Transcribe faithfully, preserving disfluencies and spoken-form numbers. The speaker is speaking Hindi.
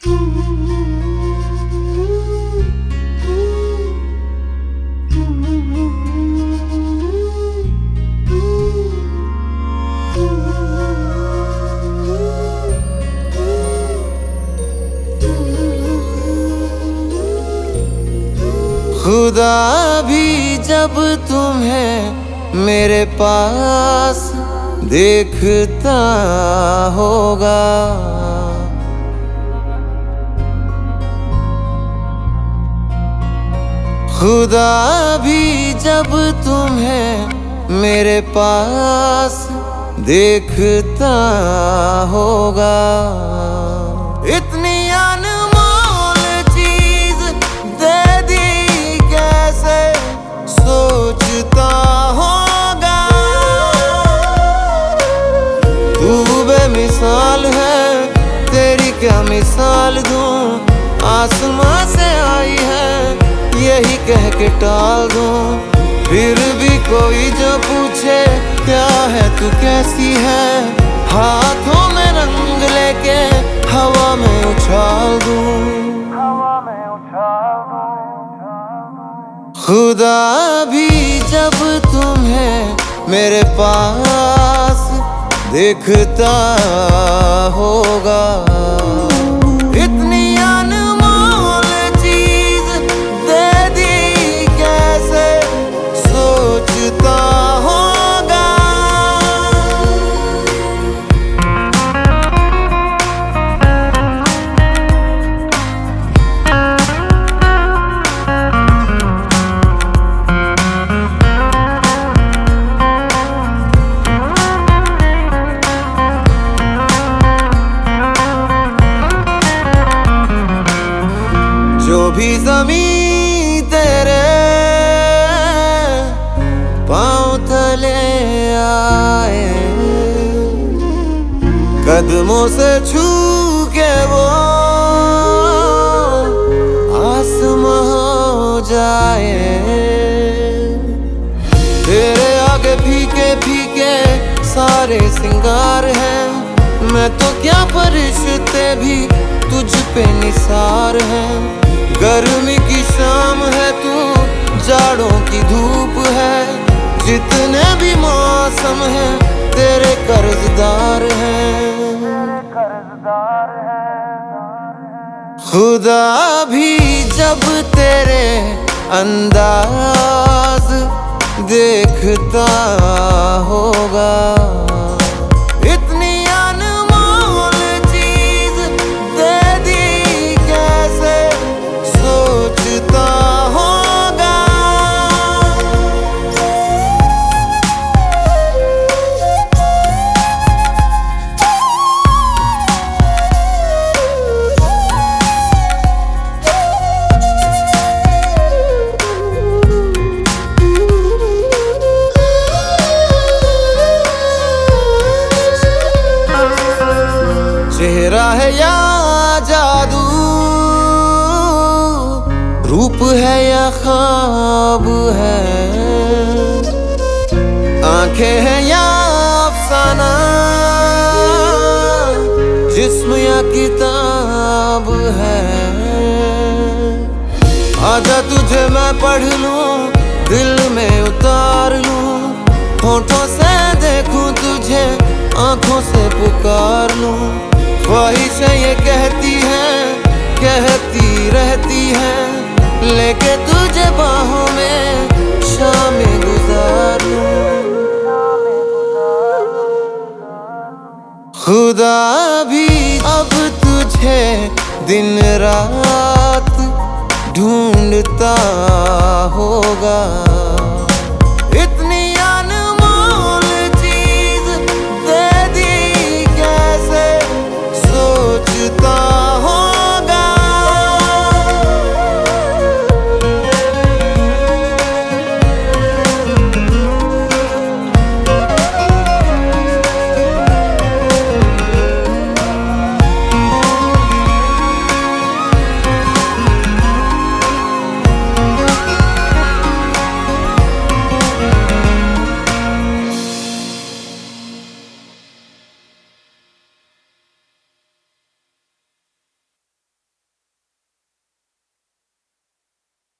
खुदा भी जब तुम्हें मेरे पास देखता होगा, खुदा भी जब तुम्हें मेरे पास देखता होगा। इतनी अनमोल चीज दे दी कैसे सोचता होगा। तू बेमिसाल है, तेरी क्या मिसाल दूं। आसमां से आई है यही कह के टाल दूं। फिर भी कोई जो पूछे क्या है तू कैसी है, हाथों में रंग लेके हवा में उछाल दूं। खुदा भी जब तुम्हें मेरे पास देखता होगा। इतनी अनमोल चीज दे दी कैसे सोचता होगा। जो भी ज़मीं तेरे पाँव तले आए, कदमों से छू के वो आसमां हो जाए। तेरे आगे फीके फीके सारे सिंगार हैं, मैं तो क्या फरिश्ते भी तुझ पे निसार हैं। गर्मी की शाम है तू, जाड़ों की धूप है, जितने भी मौसम हैं तेरे कर्जदार हैं। खुदा भी जब तेरे अंदाज देखता होगा। इतनी अनमोल चीज दे दी कैसे सोचता होगा। चेहरा है या जादू, रूप है या ख्वाब है, आंखें हैं या अफसाना, जिस्म या किताब है। आजा तुझे मैं पढ़ लूं, दिल में उतार लूं, होठों से देखूं तुझे, आंखों से पुकार लूं। ख्वाहिशें ये कहती हैं, कहती रहती हैं, लेके तुझे बाहों में शामें गुजार लूं। खुदा भी अब तुझे दिन रात ढूंढता होगा।